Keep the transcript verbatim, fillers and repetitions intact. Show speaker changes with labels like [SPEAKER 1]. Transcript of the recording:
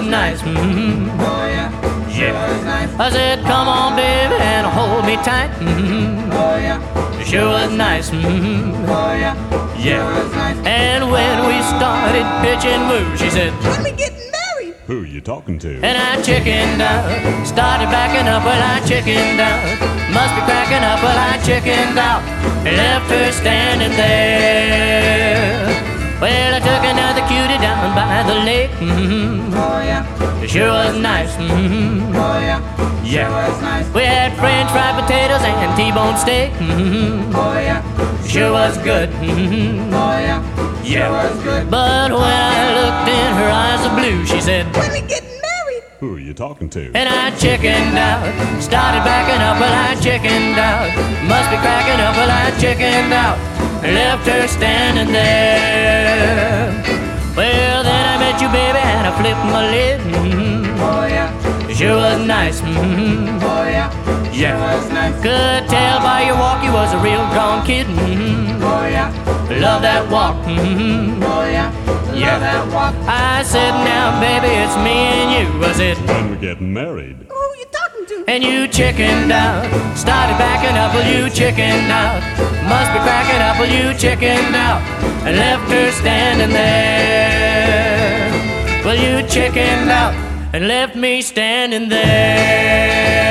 [SPEAKER 1] nice. Mm-hmm.
[SPEAKER 2] Oh yeah,
[SPEAKER 1] Yeah.
[SPEAKER 2] sure was nice.
[SPEAKER 1] I said, come on, baby, and hold me tight. Mm-hmm.
[SPEAKER 2] Oh yeah,
[SPEAKER 1] It sure was nice. Mm-hmm.
[SPEAKER 2] oh yeah,
[SPEAKER 1] Yeah.
[SPEAKER 2] sure was nice.
[SPEAKER 1] And when we started pitching moves, she said,
[SPEAKER 2] When we getting married?
[SPEAKER 3] Who you talking to?
[SPEAKER 1] and I chickened out. Started backing up, well, I chickened out. Must be cracking up, well, I chickened out. Left her standing there. Well, I took another cutie down by the lake. Mm-hmm.
[SPEAKER 2] Oh yeah,
[SPEAKER 1] It sure was nice. Mm-hmm.
[SPEAKER 2] oh yeah,
[SPEAKER 1] Yeah.
[SPEAKER 2] sure was nice.
[SPEAKER 1] We had French fried potatoes and T-bone steak. Mm-hmm.
[SPEAKER 2] Oh yeah,
[SPEAKER 1] Sure was good. Mm-hmm.
[SPEAKER 2] oh yeah,
[SPEAKER 1] Yeah.
[SPEAKER 2] sure was good.
[SPEAKER 1] But when I looked in her eyes of blue, she said,
[SPEAKER 2] When we getting married?
[SPEAKER 3] Who you talking to?
[SPEAKER 1] and I chickened out. Started backing up, well, I chickened out. Must be cracking up, well, I chickened out. Left her standing there. Well, then I met you, baby, and I flipped my lid. Mm-hmm.
[SPEAKER 2] Oh yeah,
[SPEAKER 1] It sure was nice. Mm-hmm.
[SPEAKER 2] oh yeah,
[SPEAKER 1] Yeah.
[SPEAKER 2] sure was nice.
[SPEAKER 1] Could tell by your walk you was a real drawn kid. Mm-hmm.
[SPEAKER 2] Oh yeah,
[SPEAKER 1] Love that walk. Mm-hmm.
[SPEAKER 2] oh yeah,
[SPEAKER 1] Yeah.
[SPEAKER 2] love that walk.
[SPEAKER 1] I said, now, baby, it's me and you. Was it?
[SPEAKER 3] When we getting married?
[SPEAKER 2] Who you talking to?
[SPEAKER 1] And you chickened out. Started backing up, well, you chickened out. Must be cracking up, well, you chickened out. And left her standing there. Well, you chickened out and left me standing there.